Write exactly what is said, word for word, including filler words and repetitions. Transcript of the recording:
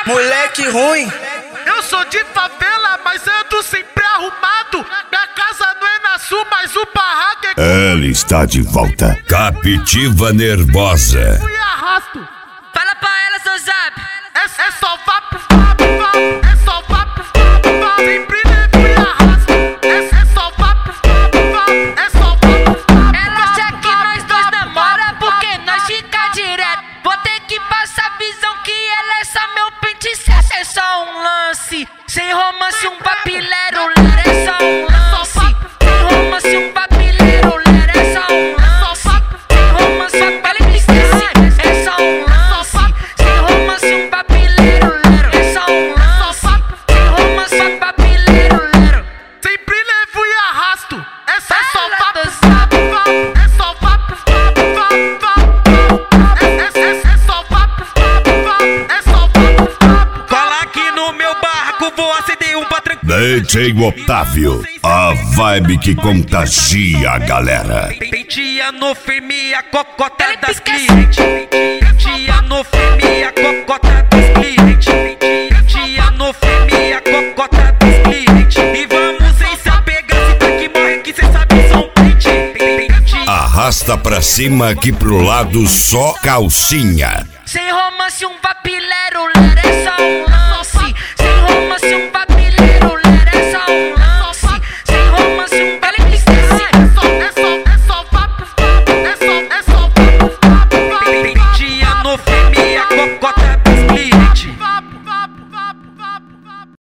Moleque ruim. Eu sou de favela, mas ando sempre arrumado. Minha casa não é na sul, mas o barraco é... Ela está de volta. Captiva nervosa. Fui arrasto. Fala pra ela, seu zap. É, é só vá pro vapo, vapo. É só vá pro vapo, vapo. Sempre levo e arrasto. É, é só vá pro vapo, vapo. É só vá pro vapo. Ela acha que nós dois namora porque nós fica direto. Vou ter que passar visão que ela é só meu pente. É só um lance. Sem romance, um papilero. Lera é só um lance. Sem romance, um papilero. Lera é só um lance. Sem romance, um papilero. É só um lance. Sem romance, um papilero. Lera é só um lance. Sem romance, um papilero. Lera. Sempre levo e arrasto. É só só Ela vá pro do vapo, vapo. É só vá pro vapo, vapo, vapo. É, é, é, é só vá pro vapo, vapo. É só vá pro vapo. Cola aqui no meu barco, vou acender um pra tranquilo. D J Otávio, a vibe que contagia a galera. Pentia no firme a cocota Ele das pica clientes. Pentia no firme a cocota das clientes. Pentia no firme a cocota das clientes. E vamos sem se apegar, se tá que morre que cê sabe são pente. Arrasta pra cima que pro lado só calcinha. Sem romance, um papilero. Lera é só um lance.